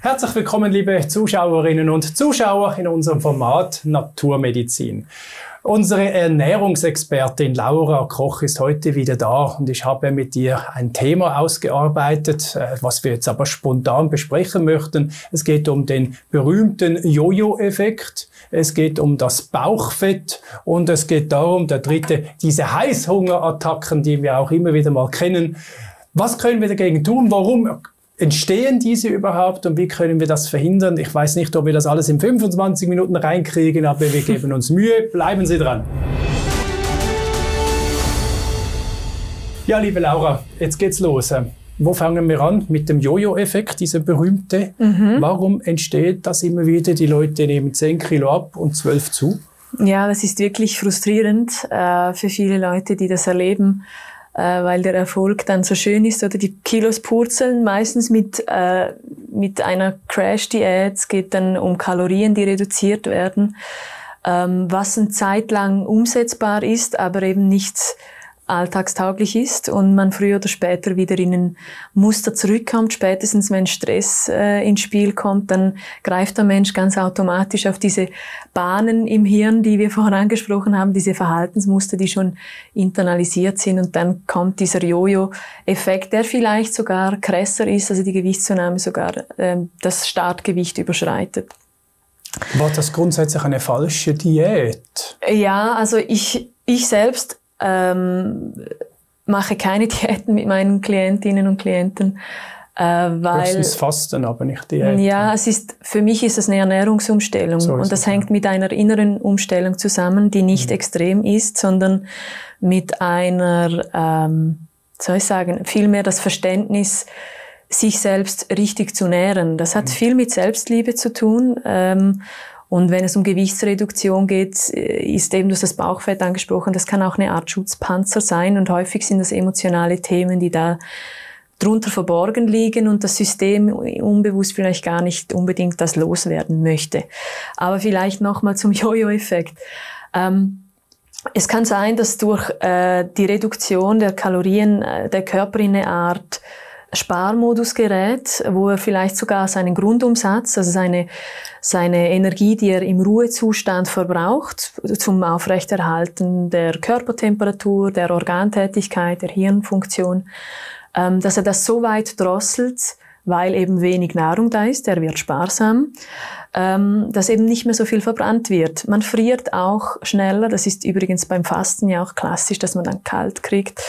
Herzlich willkommen, liebe Zuschauerinnen und Zuschauer in unserem Format Naturmedizin. Unsere Ernährungsexpertin Laura Koch ist heute wieder da und ich habe mit ihr ein Thema ausgearbeitet, was wir jetzt aber spontan besprechen möchten. Es geht um den berühmten Jojo-Effekt, es geht um das Bauchfett und es geht darum, der dritte, diese Heißhungerattacken, die wir auch immer wieder mal kennen. Was können wir dagegen tun? Warum entstehen diese überhaupt und wie können wir das verhindern? Ich weiß nicht, ob wir das alles in 25 Minuten reinkriegen, aber wir geben uns Mühe. Bleiben Sie dran. Ja, liebe Laura, jetzt geht's los. Wo fangen wir an? Mit dem Jojo-Effekt, dieser berühmte. Warum entsteht das immer wieder? Die Leute nehmen 10 Kilo ab und 12 zu. Ja, das ist wirklich frustrierend für viele Leute, die das erleben, weil der Erfolg dann so schön ist oder die Kilos purzeln, meistens mit einer Crash-Diät. Es geht dann um Kalorien, die reduziert werden, was eine Zeit lang umsetzbar ist, aber eben nicht alltagstauglich ist und man früher oder später wieder in ein Muster zurückkommt. Spätestens wenn Stress ins Spiel kommt, dann greift der Mensch ganz automatisch auf diese Bahnen im Hirn, die wir vorhin angesprochen haben, diese Verhaltensmuster, die schon internalisiert sind, und dann kommt dieser Jojo-Effekt, der vielleicht sogar krasser ist, also die Gewichtszunahme sogar das Startgewicht überschreitet. War das grundsätzlich eine falsche Diät? Ja, also ich selbst mache keine Diäten mit meinen Klientinnen und Klienten, weil das Fasten, aber nicht Diäten. Ja, für mich ist es eine Ernährungsumstellung und das hängt mit einer inneren Umstellung zusammen, die nicht extrem ist, sondern mit einer, vielmehr das Verständnis, sich selbst richtig zu nähren. Das hat viel mit Selbstliebe zu tun. Und wenn es um Gewichtsreduktion geht, ist eben, du hast das Bauchfett angesprochen, das kann auch eine Art Schutzpanzer sein und häufig sind das emotionale Themen, die da drunter verborgen liegen und das System unbewusst vielleicht gar nicht unbedingt das loswerden möchte. Aber vielleicht nochmal zum Jojo-Effekt. Es kann sein, dass durch die Reduktion der Kalorien der Körper in eine Art Sparmodus gerät, wo er vielleicht sogar seinen Grundumsatz, also seine Energie, die er im Ruhezustand verbraucht, zum Aufrechterhalten der Körpertemperatur, der Organtätigkeit, der Hirnfunktion, dass er das so weit drosselt, weil eben wenig Nahrung da ist, der wird sparsam, dass eben nicht mehr so viel verbrannt wird. Man friert auch schneller, das ist übrigens beim Fasten ja auch klassisch, dass man dann kalt kriegt.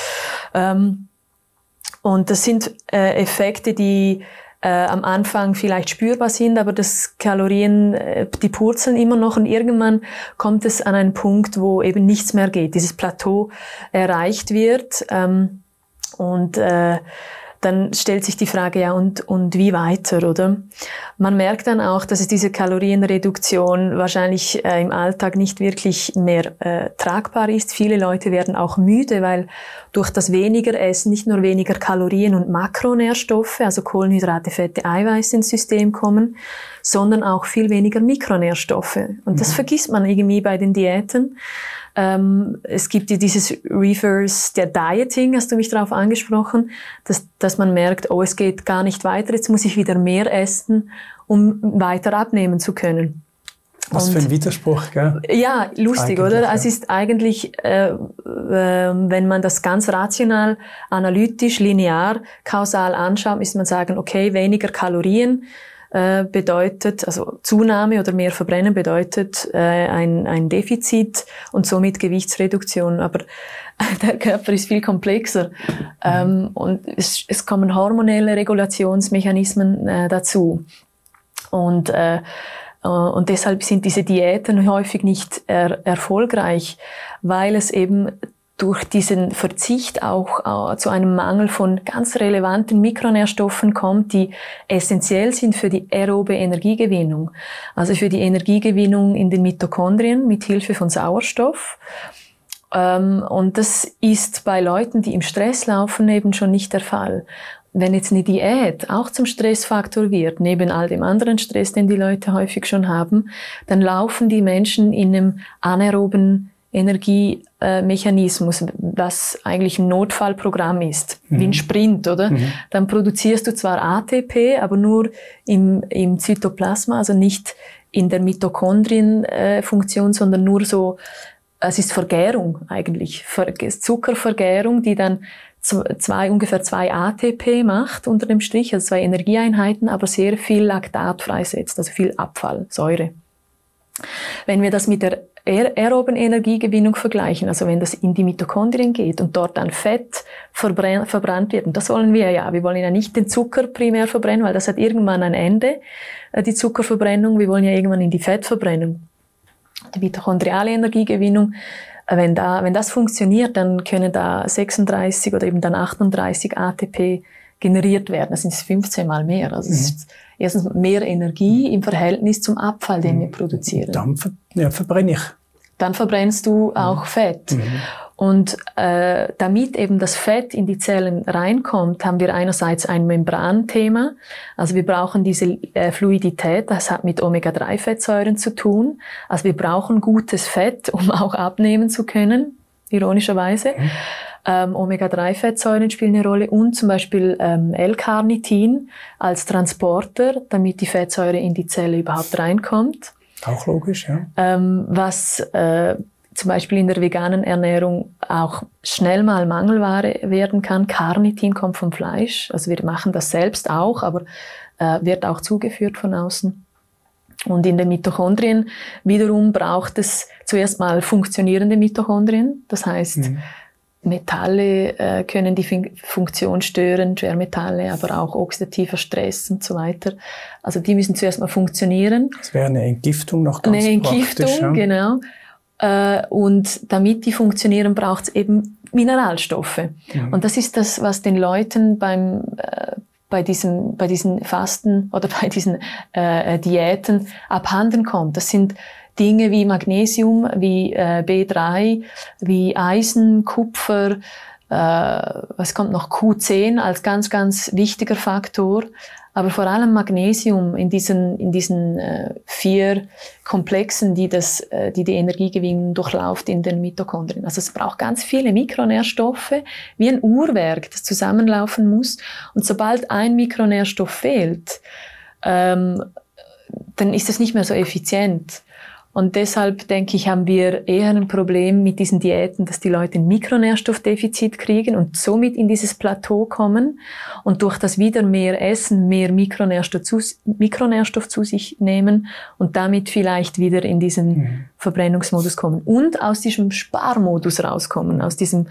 Und das sind Effekte, die am Anfang vielleicht spürbar sind, aber das Kalorien, die purzeln immer noch und irgendwann kommt es an einen Punkt, wo eben nichts mehr geht, dieses Plateau erreicht wird und dann stellt sich die Frage, ja, und wie weiter, oder? Man merkt dann auch, dass es diese Kalorienreduktion wahrscheinlich im Alltag nicht wirklich mehr tragbar ist. Viele Leute werden auch müde, weil durch das weniger Essen nicht nur weniger Kalorien und Makronährstoffe, also Kohlenhydrate, Fette, Eiweiß ins System kommen, sondern auch viel weniger Mikronährstoffe. Und das vergisst man irgendwie bei den Diäten. Es gibt ja dieses Reverse der Dieting, hast du mich darauf angesprochen, dass man merkt, oh, es geht gar nicht weiter, jetzt muss ich wieder mehr essen, um weiter abnehmen zu können. Was für ein Widerspruch, gell? Ja, lustig, eigentlich, oder? Ja. Es ist eigentlich, wenn man das ganz rational, analytisch, linear, kausal anschaut, müsste man sagen, okay, weniger Kalorien bedeutet, also Zunahme oder mehr Verbrennen bedeutet ein Defizit und somit Gewichtsreduktion. Aber der Körper ist viel komplexer und es kommen hormonelle Regulationsmechanismen dazu. Und deshalb sind diese Diäten häufig nicht erfolgreich, weil es eben durch diesen Verzicht auch zu einem Mangel von ganz relevanten Mikronährstoffen kommt, die essentiell sind für die aerobe Energiegewinnung. Also für die Energiegewinnung in den Mitochondrien mit Hilfe von Sauerstoff. Und das ist bei Leuten, die im Stress laufen, eben schon nicht der Fall. Wenn jetzt eine Diät auch zum Stressfaktor wird, neben all dem anderen Stress, den die Leute häufig schon haben, dann laufen die Menschen in einem anaeroben Energiemechanismus, was eigentlich ein Notfallprogramm ist, wie ein Sprint, oder? Dann produzierst du zwar ATP, aber nur im Zytoplasma, also nicht in der Mitochondrienfunktion, sondern nur so, es ist Vergärung eigentlich, Zuckervergärung, die dann ungefähr 2 ATP macht unter dem Strich, also 2 Energieeinheiten, aber sehr viel Laktat freisetzt, also viel Abfall, Säure. Wenn wir das mit der aeroben Energiegewinnung vergleichen, also wenn das in die Mitochondrien geht und dort dann Fett verbrannt wird, und das wollen wir ja, wir wollen ja nicht den Zucker primär verbrennen, weil das hat irgendwann ein Ende, die Zuckerverbrennung, wir wollen ja irgendwann in die Fettverbrennung. Die mitochondriale Energiegewinnung, wenn das funktioniert, dann können da 36 oder eben dann 38 ATP generiert werden. Das sind 15 Mal mehr. Also es ist erstens mehr Energie im Verhältnis zum Abfall, den wir produzieren. Dann verbrenne ich. Dann verbrennst du auch Fett. Und damit eben das Fett in die Zellen reinkommt, haben wir einerseits ein Membranthema. Also wir brauchen diese Fluidität, das hat mit Omega-3-Fettsäuren zu tun. Also wir brauchen gutes Fett, um auch abnehmen zu können, ironischerweise. Omega-3-Fettsäuren spielen eine Rolle und zum Beispiel L-Carnitin als Transporter, damit die Fettsäure in die Zelle überhaupt reinkommt. Auch logisch, ja. Was zum Beispiel in der veganen Ernährung auch schnell mal Mangelware werden kann. Carnitin kommt vom Fleisch, also wir machen das selbst auch, aber wird auch zugeführt von außen. Und in den Mitochondrien wiederum braucht es zuerst mal funktionierende Mitochondrien, das heißt, Metalle können die Funktion stören, Schwermetalle, aber auch oxidativer Stress und so weiter. Also die müssen zuerst mal funktionieren. Das wäre eine Entgiftung noch ganz praktisch. Eine Entgiftung, ja. Genau. Und damit die funktionieren, braucht es eben Mineralstoffe. Und das ist das, was den Leuten bei diesen Fasten oder bei diesen Diäten abhanden kommt. Das sind Dinge wie Magnesium, wie B3, wie Eisen, Kupfer, was kommt noch, Q10 als ganz, ganz wichtiger Faktor. Aber vor allem Magnesium in diesen 4 Komplexen, die die Energiegewinnung durchläuft in den Mitochondrien. Also es braucht ganz viele Mikronährstoffe, wie ein Uhrwerk, das zusammenlaufen muss. Und sobald ein Mikronährstoff fehlt, dann ist es nicht mehr so effizient. Und deshalb, denke ich, haben wir eher ein Problem mit diesen Diäten, dass die Leute ein Mikronährstoffdefizit kriegen und somit in dieses Plateau kommen und durch das wieder mehr Essen mehr Mikronährstoff zu sich nehmen und damit vielleicht wieder in diesen Verbrennungsmodus kommen und aus diesem Sparmodus rauskommen, aus diesem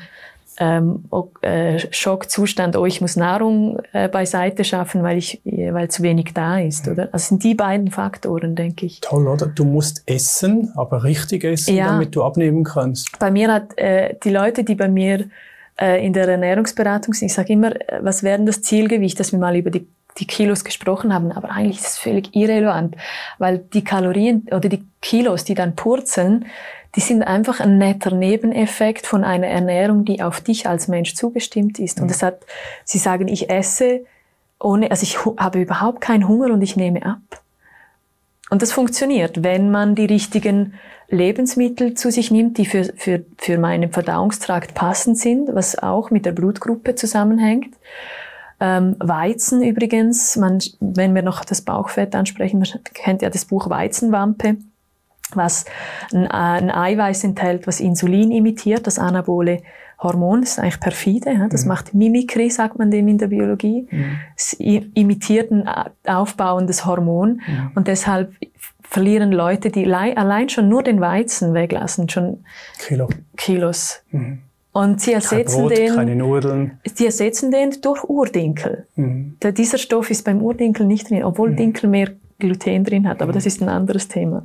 Schockzustand, ich muss Nahrung beiseite schaffen, weil zu wenig da ist, oder? Also sind die beiden Faktoren, denke ich. Toll, oder? Du musst essen, aber richtig essen, damit du abnehmen kannst. Bei mir hat die Leute, die bei mir in der Ernährungsberatung sind, ich sage immer, was wäre denn das Zielgewicht, dass wir mal über die Kilos gesprochen haben, aber eigentlich ist es völlig irrelevant, weil die Kalorien oder die Kilos, die dann purzeln, die sind einfach ein netter Nebeneffekt von einer Ernährung, die auf dich als Mensch zugestimmt ist. Und sie sagen, ich esse ich habe überhaupt keinen Hunger und ich nehme ab. Und das funktioniert, wenn man die richtigen Lebensmittel zu sich nimmt, die für meinen Verdauungstrakt passend sind, was auch mit der Blutgruppe zusammenhängt. Weizen übrigens, wenn wir noch das Bauchfett ansprechen, man kennt ja das Buch Weizenwampe, was ein Eiweiß enthält, was Insulin imitiert, das anabole Hormon. Das ist eigentlich perfide. Ja? Das macht Mimikry, sagt man dem in der Biologie. Es imitiert ein aufbauendes Hormon. Und deshalb verlieren Leute, die allein schon nur den Weizen weglassen, schon Kilos. Und sie ersetzen keine Nudeln. Sie ersetzen den durch Urdinkel. Dieser Stoff ist beim Urdinkel nicht drin, obwohl Dinkel mehr Gluten drin hat, aber das ist ein anderes Thema.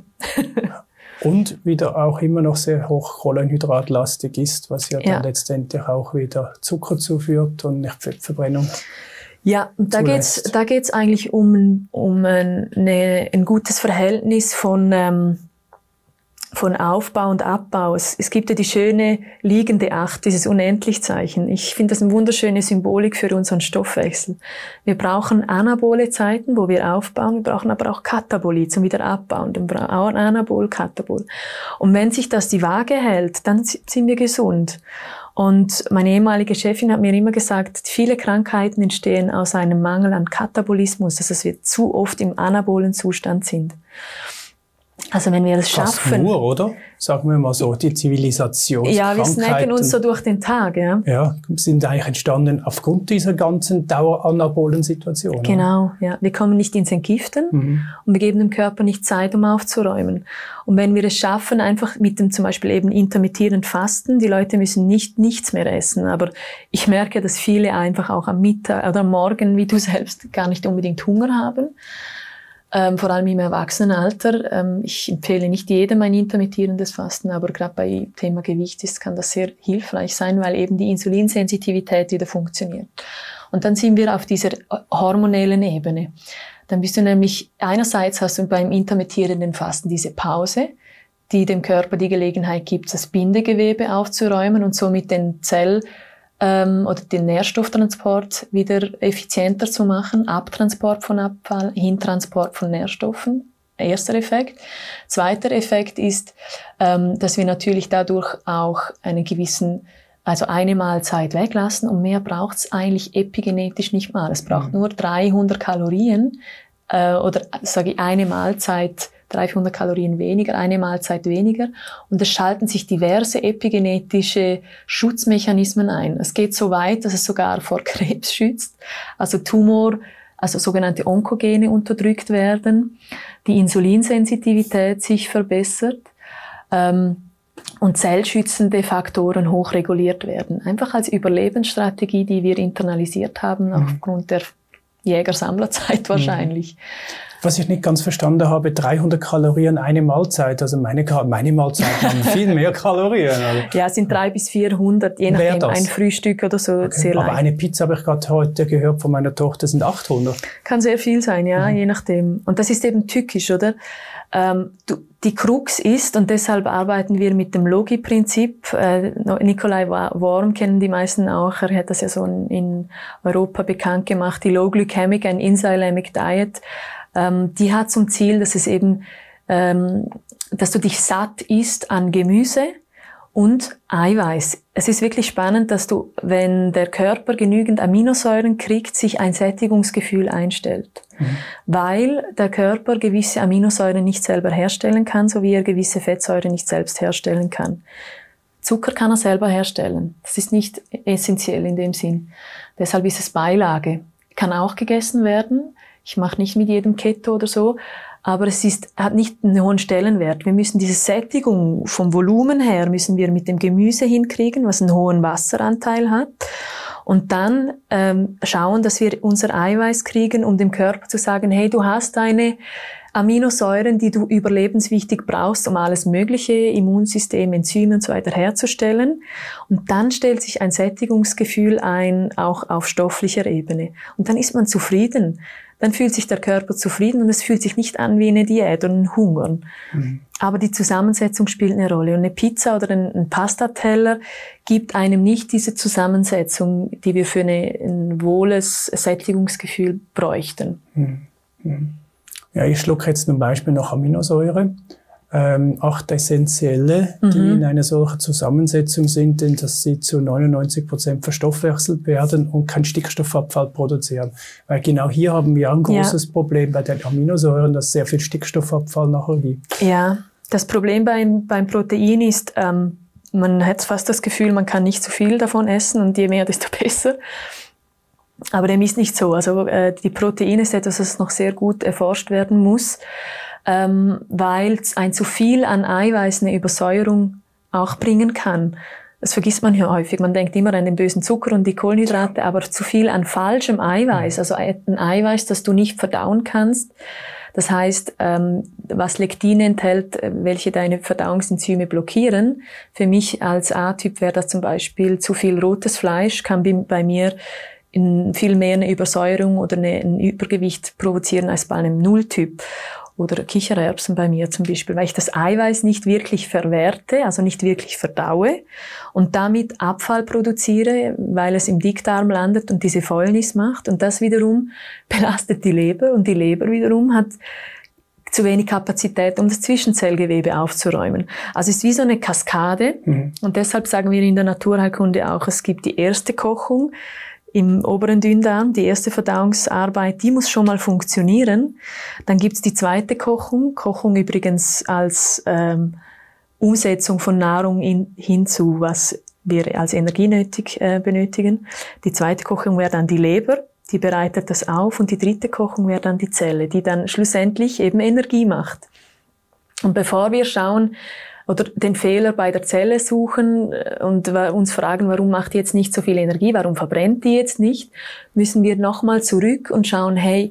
Und wieder auch immer noch sehr hoch kohlenhydratlastig ist, was ja dann letztendlich auch wieder Zucker zuführt und nicht Fettverbrennung. Ja, und da geht's eigentlich um ein gutes Verhältnis von von Aufbau und Abbau. Es gibt ja die schöne liegende Acht, dieses Unendlichzeichen. Ich finde das eine wunderschöne Symbolik für unseren Stoffwechsel. Wir brauchen anabole Zeiten, wo wir aufbauen. Wir brauchen aber auch Katabolie zum wieder abbauen. Dann brauchen wir Anabol, Katabol. Und wenn sich das die Waage hält, dann sind wir gesund. Und meine ehemalige Chefin hat mir immer gesagt, viele Krankheiten entstehen aus einem Mangel an Katabolismus, dass wir zu oft im anabolen Zustand sind. Also wenn wir es schaffen... Nur, oder? Sagen wir mal so, die Zivilisationskrankheiten. Ja, wir snacken uns so durch den Tag, ja. Ja, sind eigentlich entstanden aufgrund dieser ganzen daueranabolen Situation. Genau, ja. Wir kommen nicht ins Entgiften und wir geben dem Körper nicht Zeit, um aufzuräumen. Und wenn wir es schaffen, einfach mit dem zum Beispiel eben intermittierend Fasten, die Leute müssen nichts mehr essen, aber ich merke, dass viele einfach auch am Mittag oder am Morgen, wie du selbst, gar nicht unbedingt Hunger haben. Vor allem im Erwachsenenalter. Ich empfehle nicht jedem ein intermittierendes Fasten, aber gerade bei Thema Gewicht kann das sehr hilfreich sein, weil eben die Insulinsensitivität wieder funktioniert. Und dann sind wir auf dieser hormonellen Ebene. Dann bist du nämlich, einerseits hast du beim intermittierenden Fasten diese Pause, die dem Körper die Gelegenheit gibt, das Bindegewebe aufzuräumen und somit den oder den Nährstofftransport wieder effizienter zu machen, Abtransport von Abfall, Hintransport von Nährstoffen. Erster Effekt. Zweiter Effekt ist, dass wir natürlich dadurch auch eine Mahlzeit weglassen und mehr braucht es eigentlich epigenetisch nicht mal. Es braucht nur 300 Kalorien oder sage ich eine Mahlzeit 300 Kalorien weniger, eine Mahlzeit weniger. Und es schalten sich diverse epigenetische Schutzmechanismen ein. Es geht so weit, dass es sogar vor Krebs schützt, also sogenannte Onkogene unterdrückt werden, die Insulinsensitivität sich verbessert und zellschützende Faktoren hochreguliert werden. Einfach als Überlebensstrategie, die wir internalisiert haben, aufgrund der Jäger-Sammlerzeit wahrscheinlich. Was ich nicht ganz verstanden habe, 300 Kalorien eine Mahlzeit. Also meine Mahlzeiten haben viel mehr Kalorien. Also. Ja, es sind 300 bis 400, je nachdem, ein Frühstück oder so. Okay. Sehr aber leicht. Eine Pizza, habe ich gerade heute gehört von meiner Tochter, sind 800. Kann sehr viel sein, ja, je nachdem. Und das ist eben tückisch, oder? Die Krux ist, und deshalb arbeiten wir mit dem Logi-Prinzip, Nikolai Worm kennen die meisten auch, er hat das ja so in Europa bekannt gemacht, die Low Glycemic and Enzymatic Diet, die hat zum Ziel, dass es eben, dass du dich satt isst an Gemüse und Eiweiß. Es ist wirklich spannend, dass wenn der Körper genügend Aminosäuren kriegt, sich ein Sättigungsgefühl einstellt. Weil der Körper gewisse Aminosäuren nicht selber herstellen kann, so wie er gewisse Fettsäuren nicht selbst herstellen kann. Zucker kann er selber herstellen. Das ist nicht essentiell in dem Sinn. Deshalb ist es Beilage. Kann auch gegessen werden. Ich mache nicht mit jedem Keto oder so, aber hat nicht einen hohen Stellenwert. Wir müssen diese Sättigung vom Volumen her müssen wir mit dem Gemüse hinkriegen, was einen hohen Wasseranteil hat. Und dann schauen, dass wir unser Eiweiß kriegen, um dem Körper zu sagen, hey, du hast deine Aminosäuren, die du überlebenswichtig brauchst, um alles Mögliche, Immunsystem, Enzyme und so weiter herzustellen. Und dann stellt sich ein Sättigungsgefühl ein, auch auf stofflicher Ebene. Und dann ist man zufrieden. Dann fühlt sich der Körper zufrieden und es fühlt sich nicht an wie eine Diät oder ein Hungern. Aber die Zusammensetzung spielt eine Rolle. Und eine Pizza oder ein Pastateller gibt einem nicht diese Zusammensetzung, die wir für ein wohles Sättigungsgefühl bräuchten. Ja, ich schlucke jetzt zum Beispiel noch Aminosäure. 8 essentielle, die in einer solchen Zusammensetzung sind, denn dass sie zu 99% verstoffwechselt werden und keinen Stickstoffabfall produzieren. Weil genau hier haben wir ein großes Problem bei den Aminosäuren, dass es sehr viel Stickstoffabfall nachher gibt. Ja, das Problem beim Protein ist, man hat fast das Gefühl, man kann nicht zu viel davon essen und je mehr, desto besser. Aber dem ist nicht so. Also die Proteine ist etwas, das noch sehr gut erforscht werden muss, weil ein zu viel an Eiweiß eine Übersäuerung auch bringen kann. Das vergisst man ja häufig. Man denkt immer an den bösen Zucker und die Kohlenhydrate, aber zu viel an falschem Eiweiß, also ein Eiweiß, das du nicht verdauen kannst. Das heißt, was Lektin enthält, welche deine Verdauungsenzyme blockieren. Für mich als A-Typ wäre das zum Beispiel zu viel rotes Fleisch, kann bei mir viel mehr eine Übersäuerung oder ein Übergewicht provozieren als bei einem Nulltyp. oder Kichererbsen bei mir zum Beispiel, weil ich das Eiweiß nicht wirklich verwerte, also nicht wirklich verdaue und damit Abfall produziere, weil es im Dickdarm landet und diese Fäulnis macht. Und das wiederum belastet die Leber und die Leber wiederum hat zu wenig Kapazität, um das Zwischenzellgewebe aufzuräumen. Also es ist wie so eine Kaskade. Und deshalb sagen wir in der Naturheilkunde auch, es gibt die erste Kochung im oberen Dünndarm, die erste Verdauungsarbeit, die muss schon mal funktionieren. Dann gibt's die zweite Kochung. Kochung übrigens als Umsetzung von Nahrung hinzu, was wir als Energie benötigen. Die zweite Kochung wäre dann die Leber. Die bereitet das auf und die dritte Kochung wäre dann die Zelle, die dann schlussendlich eben Energie macht. Und bevor wir schauen oder den Fehler bei der Zelle suchen und uns fragen, warum macht die jetzt nicht so viel Energie, warum verbrennt die jetzt nicht, müssen wir nochmal zurück und schauen, hey,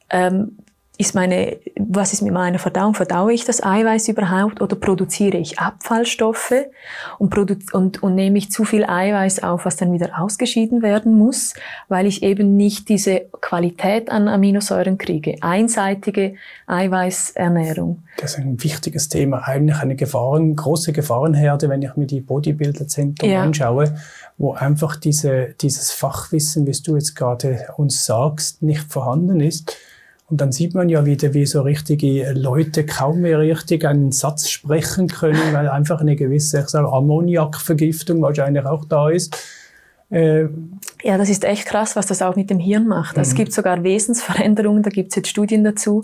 was ist mit meiner Verdauung? Verdaue ich das Eiweiß überhaupt oder produziere ich Abfallstoffe und nehme ich zu viel Eiweiß auf, was dann wieder ausgeschieden werden muss, weil ich eben nicht diese Qualität an Aminosäuren kriege. Einseitige Eiweißernährung. Das ist ein wichtiges Thema, eigentlich eine große Gefahrenherde, wenn ich mir die Bodybuilder-Zentren anschaue, wo einfach dieses Fachwissen, wie du jetzt gerade uns sagst, nicht vorhanden ist. Und dann sieht man ja wieder, wie so richtige Leute kaum mehr richtig einen Satz sprechen können, weil einfach eine gewisse, Ammoniakvergiftung wahrscheinlich auch da ist. Ja, das ist echt krass, was das auch mit dem Hirn macht. Es gibt sogar Wesensveränderungen, da gibt es jetzt Studien dazu,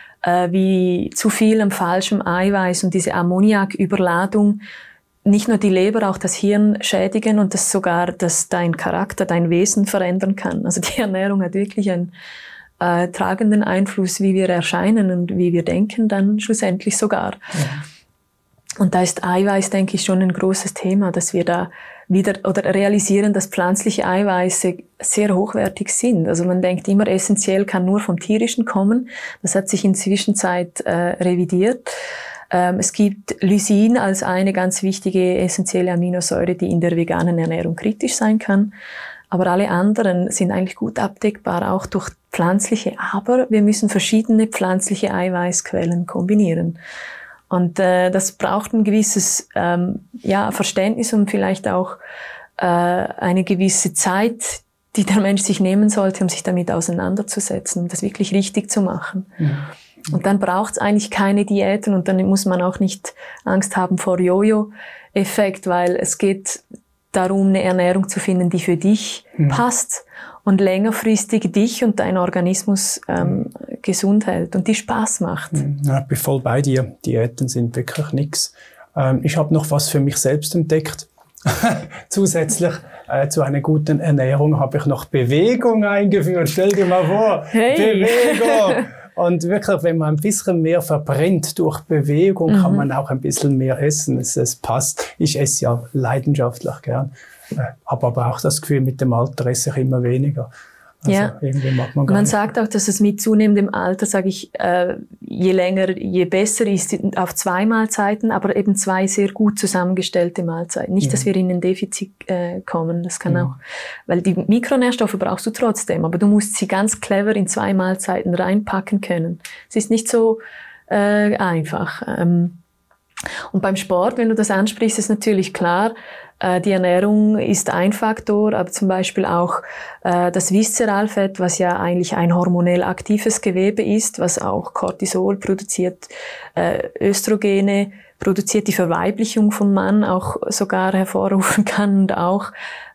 wie zu viel am falschem Eiweiß und diese Ammoniaküberladung nicht nur die Leber, auch das Hirn schädigen und das sogar, dass dein Charakter, dein Wesen verändern kann. Also die Ernährung hat wirklich einen tragenden Einfluss, wie wir erscheinen und wie wir denken, dann schlussendlich sogar. Ja. Und da ist Eiweiß, denke ich, schon ein großes Thema, dass wir da wieder oder realisieren, dass pflanzliche Eiweiße sehr hochwertig sind. Also man denkt immer, essentiell kann nur vom Tierischen kommen. Das hat sich in der Zwischenzeit revidiert. Es gibt Lysin als eine ganz wichtige essentielle Aminosäure, die in der veganen Ernährung kritisch sein kann. Aber alle anderen sind eigentlich gut abdeckbar, auch durch pflanzliche. Aber wir müssen verschiedene pflanzliche Eiweißquellen kombinieren. Und das braucht ein gewisses Verständnis und vielleicht auch eine gewisse Zeit, die der Mensch sich nehmen sollte, um sich damit auseinanderzusetzen, um das wirklich richtig zu machen. Mhm. Und dann braucht es eigentlich keine Diäten und dann muss man auch nicht Angst haben vor Jojo-Effekt, weil es geht darum, eine Ernährung zu finden, die für dich passt und längerfristig dich und dein Organismus gesund hält und die Spaß macht. Ja, ich bin voll bei dir. Diäten sind wirklich nix. Ich habe noch was für mich selbst entdeckt. Zusätzlich zu einer guten Ernährung habe ich noch Bewegung eingeführt. Stell dir mal vor, hey. Bewegung! Und wirklich, wenn man ein bisschen mehr verbrennt durch Bewegung, kann man auch ein bisschen mehr essen. Es passt. Ich esse ja leidenschaftlich gern. Habe aber auch das Gefühl, mit dem Alter esse ich immer weniger. Also irgendwie mag man gar Man nicht. sagt auch, dass es mit zunehmendem Alter, sage ich, je länger, je besser ist auf 2 Mahlzeiten, aber eben 2 sehr gut zusammengestellte Mahlzeiten. Nicht, dass wir in ein Defizit kommen, das kann auch, weil die Mikronährstoffe brauchst du trotzdem, aber du musst sie ganz clever in 2 Mahlzeiten reinpacken können. Es ist nicht so einfach. Und beim Sport, wenn du das ansprichst, ist natürlich klar, die Ernährung ist ein Faktor, aber zum Beispiel auch das Viszeralfett, was ja eigentlich ein hormonell aktives Gewebe ist, was auch Cortisol produziert, Östrogene produziert, die Verweiblichung vom Mann auch sogar hervorrufen kann und auch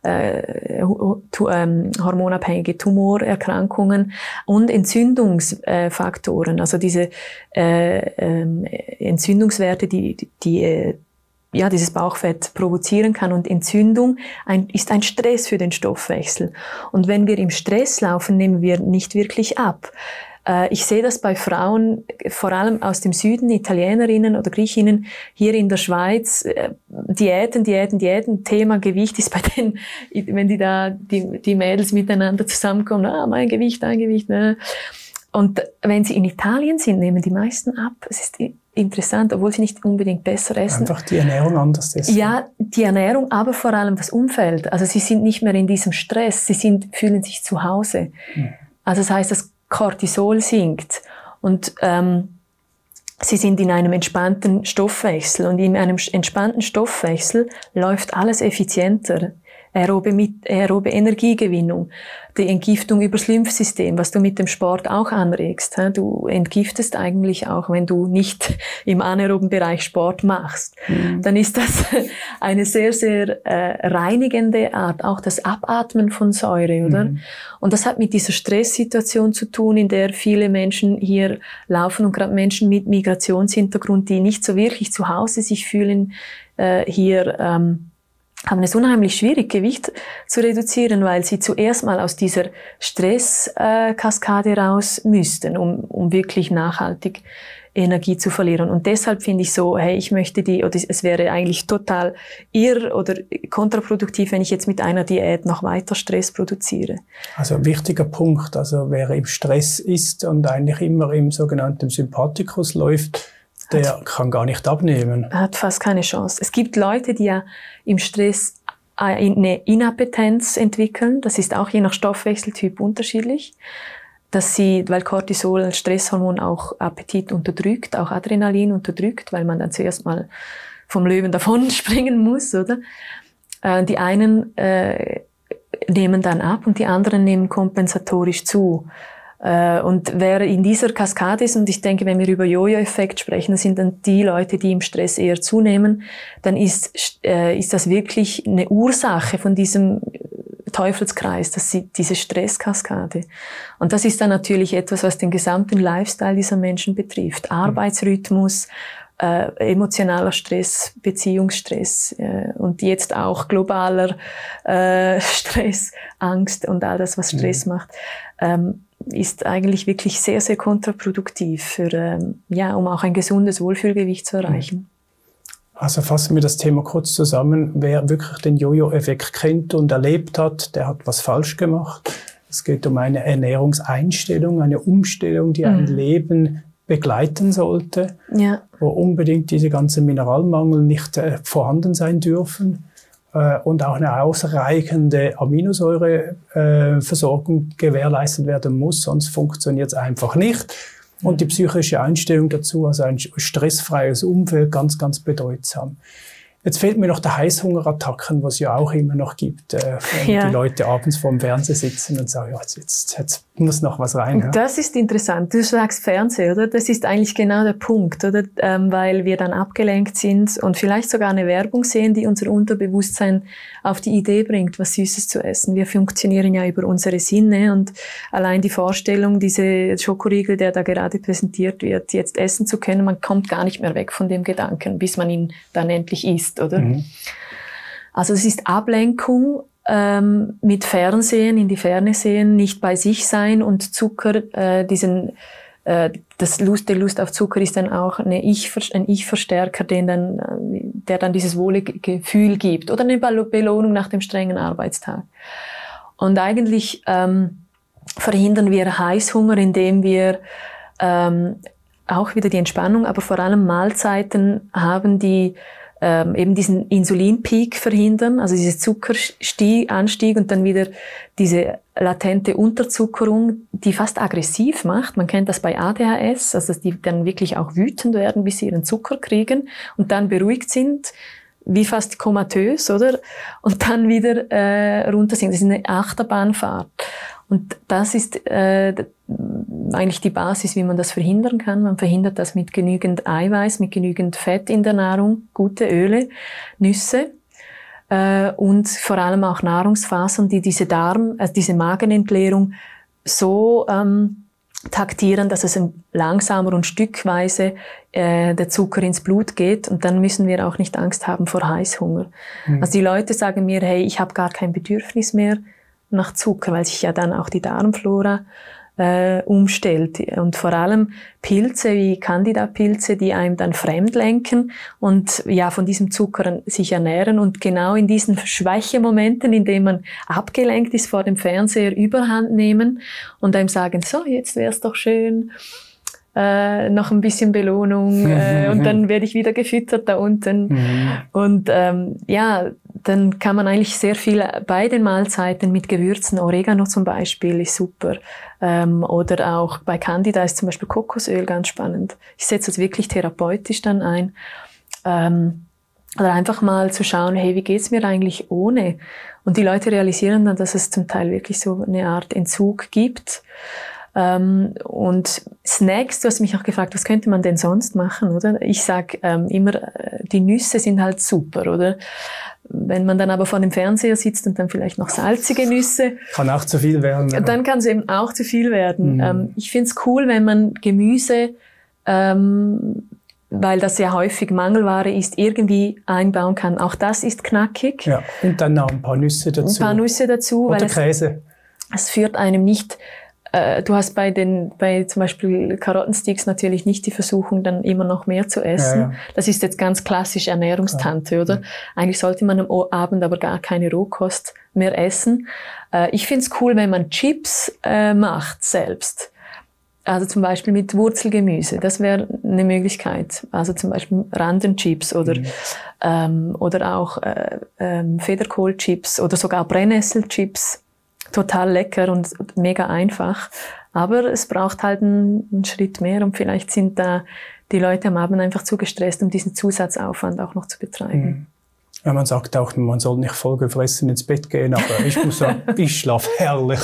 hormonabhängige Tumorerkrankungen und Entzündungsfaktoren, also diese Entzündungswerte, die dieses Bauchfett provozieren kann. Und Entzündung ist ein Stress für den Stoffwechsel. Und wenn wir im Stress laufen, nehmen wir nicht wirklich ab. Ich sehe das bei Frauen, vor allem aus dem Süden, Italienerinnen oder Griechinnen, hier in der Schweiz, Diäten, Thema Gewicht ist bei denen, wenn die Mädels miteinander zusammenkommen, mein Gewicht, dein Gewicht, ne. Und wenn sie in Italien sind, nehmen die meisten ab. Es ist interessant, obwohl sie nicht unbedingt besser essen. Einfach die Ernährung anders ist. Ja, die Ernährung, aber vor allem das Umfeld. Also sie sind nicht mehr in diesem Stress, fühlen sich zu Hause. Also das heißt, das Cortisol sinkt. Und sie sind in einem entspannten Stoffwechsel und in einem entspannten Stoffwechsel läuft alles effizienter. Aerobe Energiegewinnung, die Entgiftung übers Lymphsystem, was du mit dem Sport auch anregst. Du entgiftest eigentlich auch, wenn du nicht im anaeroben Bereich Sport machst. Dann ist das eine sehr, sehr reinigende Art, auch das Abatmen von Säure, oder? Und das hat mit dieser Stresssituation zu tun, in der viele Menschen hier laufen und gerade Menschen mit Migrationshintergrund, die nicht so wirklich zu Hause sich fühlen, haben es unheimlich schwierig, Gewicht zu reduzieren, weil sie zuerst mal aus dieser Stresskaskade raus müssten, um wirklich nachhaltig Energie zu verlieren. Und deshalb finde ich so, hey, ich möchte oder es wäre eigentlich total irr oder kontraproduktiv, wenn ich jetzt mit einer Diät noch weiter Stress produziere. Also ein wichtiger Punkt, also wer im Stress ist und eigentlich immer im sogenannten Sympathikus läuft, der kann gar nicht abnehmen. Hat fast keine Chance. Es gibt Leute, die ja im Stress eine Inappetenz entwickeln. Das ist auch je nach Stoffwechseltyp unterschiedlich. Weil Cortisol als Stresshormon auch Appetit unterdrückt, auch Adrenalin unterdrückt, weil man dann zuerst mal vom Löwen davon springen muss, oder? Die einen nehmen dann ab und die anderen nehmen kompensatorisch zu. Und wer in dieser Kaskade ist, und ich denke, wenn wir über Jojo-Effekt sprechen, das sind dann die Leute, die im Stress eher zunehmen, dann ist das wirklich eine Ursache von diesem Teufelskreis, diese Stresskaskade. Und das ist dann natürlich etwas, was den gesamten Lifestyle dieser Menschen betrifft. Arbeitsrhythmus, emotionaler Stress, Beziehungsstress und jetzt auch globaler Stress, Angst und all das, was Stress macht, ist eigentlich wirklich sehr, sehr kontraproduktiv um auch ein gesundes Wohlfühlgewicht zu erreichen. Also fassen wir das Thema kurz zusammen. Wer wirklich den Jojo-Effekt kennt und erlebt hat, der hat was falsch gemacht. Es geht um eine Ernährungseinstellung, eine Umstellung, die ein Leben begleiten sollte, wo unbedingt diese ganzen Mineralmangel nicht vorhanden sein dürfen und auch eine ausreichende Aminosäureversorgung gewährleistet werden muss, sonst funktioniert es einfach nicht. Und die psychische Einstellung dazu, also ein stressfreies Umfeld, ganz, ganz bedeutsam. Jetzt fehlt mir noch der Heißhungerattacken, was ja auch immer noch gibt, wenn die Leute abends vorm Fernseher sitzen und sagen, ja, jetzt muss noch was rein. Ja? Das ist interessant. Du sagst Fernsehen, oder? Das ist eigentlich genau der Punkt, oder? Weil wir dann abgelenkt sind und vielleicht sogar eine Werbung sehen, die unser Unterbewusstsein auf die Idee bringt, was Süßes zu essen. Wir funktionieren ja über unsere Sinne und allein die Vorstellung, diese Schokoriegel, der da gerade präsentiert wird, jetzt essen zu können, man kommt gar nicht mehr weg von dem Gedanken, bis man ihn dann endlich isst, oder? Also es ist Ablenkung, mit Fernsehen, in die Ferne sehen, nicht bei sich sein und Zucker, der Lust auf Zucker ist dann auch ein Ich-Verstärker, der dann dieses Wohlgefühl gibt oder eine Belohnung nach dem strengen Arbeitstag. Und eigentlich verhindern wir Heißhunger, indem wir auch wieder die Entspannung, aber vor allem Mahlzeiten haben, die eben diesen Insulinpeak verhindern, also diese Zuckeranstieg und dann wieder diese latente Unterzuckerung, die fast aggressiv macht. Man kennt das bei ADHS, also dass die dann wirklich auch wütend werden, bis sie ihren Zucker kriegen und dann beruhigt sind, wie fast komatös, oder? Und dann wieder runter sind. Das ist eine Achterbahnfahrt. Und das ist eigentlich die Basis, wie man das verhindern kann. Man verhindert das mit genügend Eiweiß, mit genügend Fett in der Nahrung, gute Öle, Nüsse und vor allem auch Nahrungsfasern, die diese Magenentleerung so taktieren, dass es langsamer und stückweise der Zucker ins Blut geht und dann müssen wir auch nicht Angst haben vor Heißhunger. Also die Leute sagen mir, hey, ich habe gar kein Bedürfnis mehr nach Zucker, weil sich ja dann auch die Darmflora umstellt. Und vor allem Pilze wie Candida-Pilze, die einem dann fremd lenken und ja von diesem Zucker sich ernähren und genau in diesen Schwächemomenten, in denen man abgelenkt ist vor dem Fernseher, Überhand nehmen und einem sagen, so, jetzt wär's doch schön, noch ein bisschen Belohnung und dann werde ich wieder gefüttert da unten. Und ja, dann kann man eigentlich sehr viel bei den Mahlzeiten mit Gewürzen, Oregano zum Beispiel ist super. Oder auch bei Candida ist zum Beispiel Kokosöl ganz spannend. Ich setze das wirklich therapeutisch dann ein. Oder einfach mal zu schauen, hey, wie geht's mir eigentlich ohne? Und die Leute realisieren dann, dass es zum Teil wirklich so eine Art Entzug gibt. Und Snacks, du hast mich auch gefragt, was könnte man denn sonst machen, oder? Ich sag immer, die Nüsse sind halt super, oder? Wenn man dann aber vor dem Fernseher sitzt und dann vielleicht noch salzige Nüsse. Kann auch zu viel werden. Ja. Dann kann es eben auch zu viel werden. Ich find's cool, wenn man Gemüse, weil das ja häufig Mangelware ist, irgendwie einbauen kann. Auch das ist knackig. Ja, und dann noch ein paar Nüsse dazu. Ein paar Nüsse dazu. Oder Käse. Es führt einem nicht. Du hast bei zum Beispiel Karottensticks natürlich nicht die Versuchung, dann immer noch mehr zu essen. Ja. Das ist jetzt ganz klassisch Ernährungstante, oder? Eigentlich sollte man am Abend aber gar keine Rohkost mehr essen. Ich find's cool, wenn man Chips macht selbst. Also zum Beispiel mit Wurzelgemüse. Das wäre eine Möglichkeit. Also zum Beispiel Randenchips oder auch Federkohlchips oder sogar Brennnesselchips. Total lecker und mega einfach. Aber es braucht halt einen Schritt mehr und vielleicht sind da die Leute am Abend einfach zu gestresst, um diesen Zusatzaufwand auch noch zu betreiben. Ja, man sagt auch, man soll nicht voll gefressen ins Bett gehen, aber ich muss sagen, ich schlafe herrlich.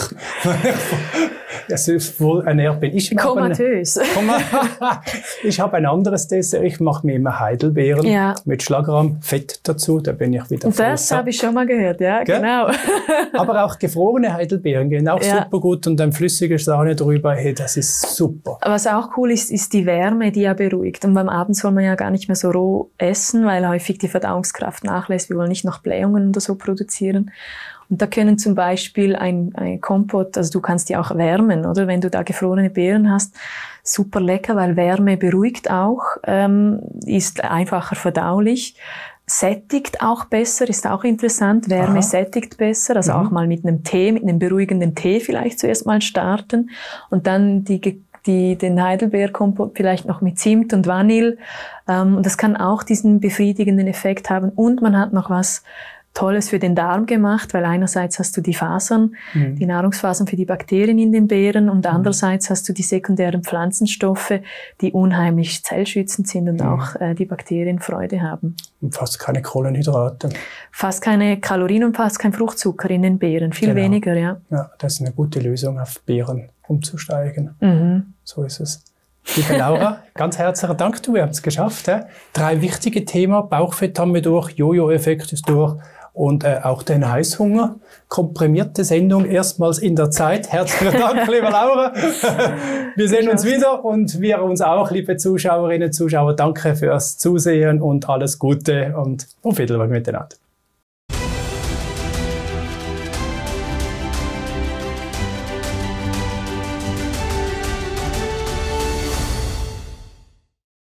Es ist wohl ernährt bin. Komatös. Ich habe ein anderes Dessert. Ich mache mir immer Heidelbeeren mit Schlagrahm, Fett dazu. Da bin ich wieder voll. Das habe ich schon mal gehört, ja, gell? Genau. Aber auch gefrorene Heidelbeeren gehen auch super gut und dann flüssige Sahne drüber. Hey, das ist super. Was auch cool ist, ist die Wärme, die ja beruhigt. Und beim Abend soll man ja gar nicht mehr so roh essen, weil häufig die Verdauungskraft nachlässt. Wir wollen nicht noch Blähungen oder so produzieren. Und da können zum Beispiel ein Kompott, also du kannst die auch wärmen, oder? Wenn du da gefrorene Beeren hast, super lecker, weil Wärme beruhigt auch, ist einfacher verdaulich, sättigt auch besser, ist auch interessant. Wärme sättigt besser, also auch mal mit einem Tee, mit einem beruhigenden Tee vielleicht zuerst mal starten und dann den Heidelbeerkompott vielleicht noch mit Zimt und Vanille. Und das kann auch diesen befriedigenden Effekt haben. Und man hat noch was Tolles für den Darm gemacht, weil einerseits hast du die Fasern, die Nahrungsfasern für die Bakterien in den Beeren und andererseits hast du die sekundären Pflanzenstoffe, die unheimlich zellschützend sind und auch die Bakterien Freude haben. Und fast keine Kohlenhydrate. Fast keine Kalorien und fast kein Fruchtzucker in den Beeren, viel weniger, ja. Ja, das ist eine gute Lösung, auf Beeren umzusteigen. So ist es. Liebe Laura, ganz herzlichen Dank, wir haben es geschafft. 3 wichtige Themen, Bauchfett haben wir durch, Jojo-Effekt ist durch und auch den Heißhunger. Komprimierte Sendung, erstmals in der Zeit. Herzlichen Dank, liebe Laura. Wir sehen uns wieder und wir uns auch, liebe Zuschauerinnen und Zuschauer. Danke fürs Zusehen und alles Gute und auf Wiedersehen miteinander.